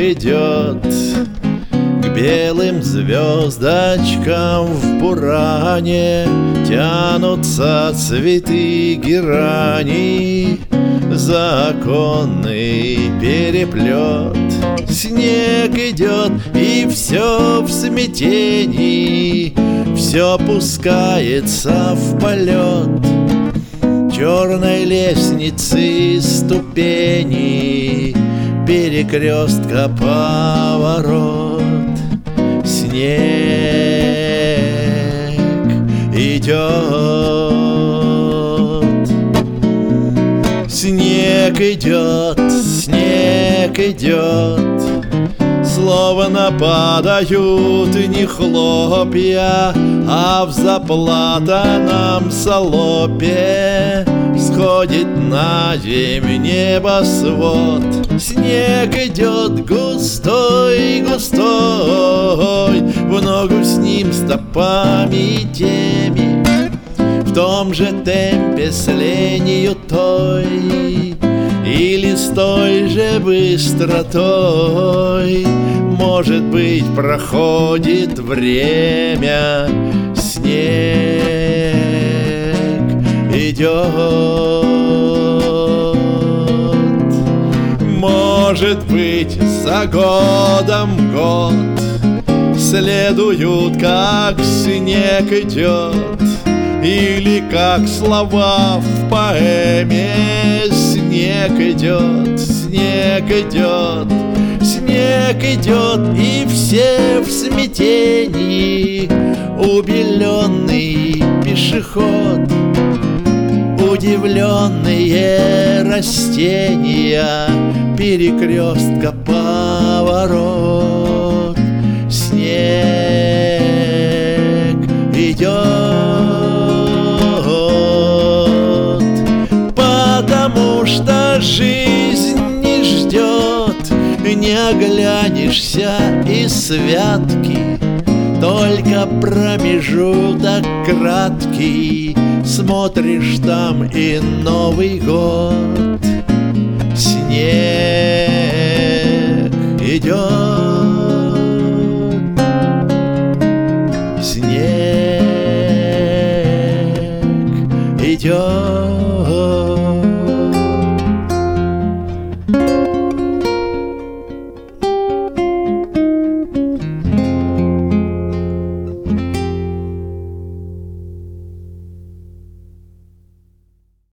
идет к белым звездочкам в буране. Тянутся цветы герани, законный переплет. Снег идет, и все в смятении, все пускается в полет. Черной лестницы ступени, перекрестка поворот. Снег идет, снег идет, снег идет. Словно падают не хлопья, а в заплатанном салопе сходит на землю небосвод. Снег идет густой, густой, в ногу с ним стопами и теми, в том же темпе с ленью той, или с той же быстротой. Может быть, проходит время, снег идет. Может быть, за годом год следуют, как снег идет, или как слова в поэме. Снег идет, снег идет, снег идет, и все в смятении. Убеленный пешеход, удивленные растения, перекрестка поворот. Снег идет, потому что жизнь не ждет. Не оглянешься из святки, только промежуток краткий. Смотришь, там и Новый год. Снег идет, снег идет.